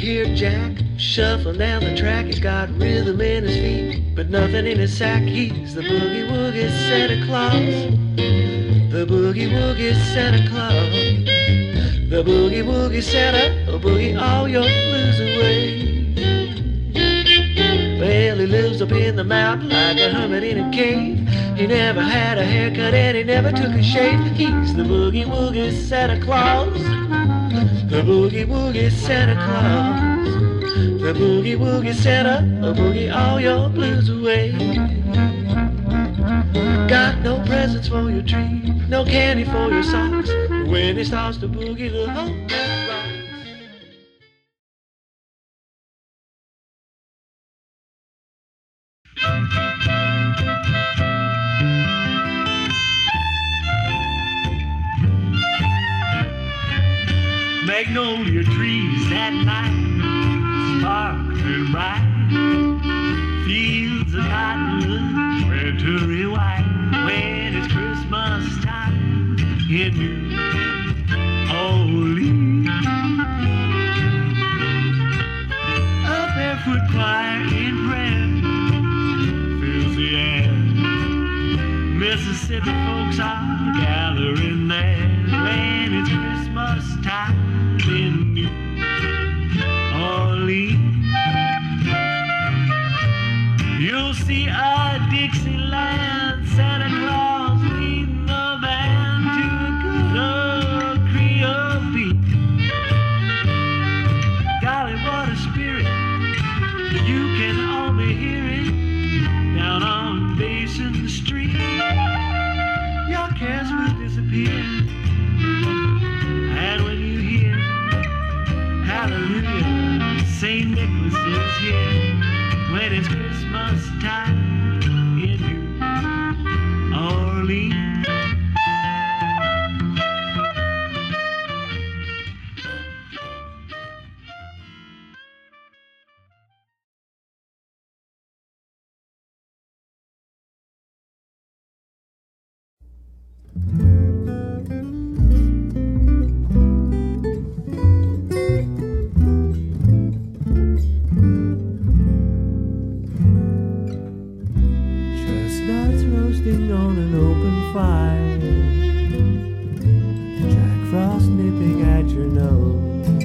hear Jack shuffling down the track. He's got rhythm in his feet, but nothing in his sack. He's the boogie woogie Santa Claus. The boogie woogie Santa Claus. The boogie woogie Santa, will boogie all your blues away. Well, he lives up in the mountain like a hermit in a cave. He never had a haircut and he never took a shave. He's the boogie woogie Santa Claus. The boogie woogie Santa Claus. The boogie woogie Santa, will boogie all your blues away. Got no presents for your tree, no candy for your socks. When he starts to boogie, the whole band rocks. Magnolia trees at night, sparkling bright. Fields of cottonwood, wintry white. When it's Christmas time in New Orleans, a barefoot choir in prayer fills the air. Mississippi folks are gathering there. When it's Christmas time in New Orleans, you'll see a Dixieland Santa Claus leading the band to a good old Creole beat. Golly, what a spirit! You can only hear it down on Basin Street. Your cares will disappear, and when you hear Hallelujah, St. Nicholas is here. When it's Christmas time in New Orleans. On an open fire, Jack Frost nipping at your nose,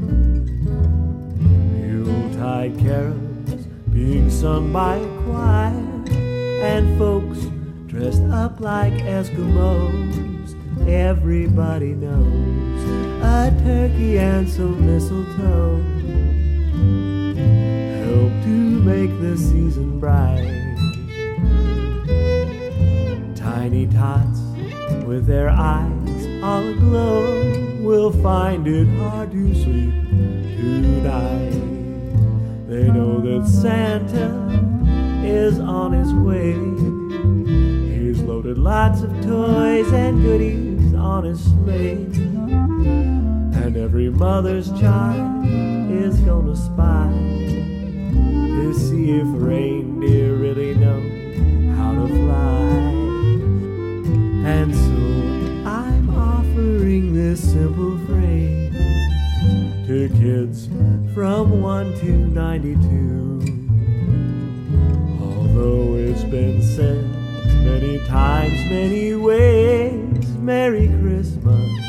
Yuletide carols being sung by a choir, and folks dressed up like Eskimos. Everybody knows a turkey and some mistletoe help to make the season bright. Tiny tots with their eyes all aglow will find it hard to sleep tonight. They know that Santa is on his way. He's loaded lots of toys and goodies on his sleigh, and every mother's child is gonna spy to see if reindeer really know how to fly. And so I'm offering this simple phrase to kids from 1 to 92. Although it's been said many times, many ways, Merry Christmas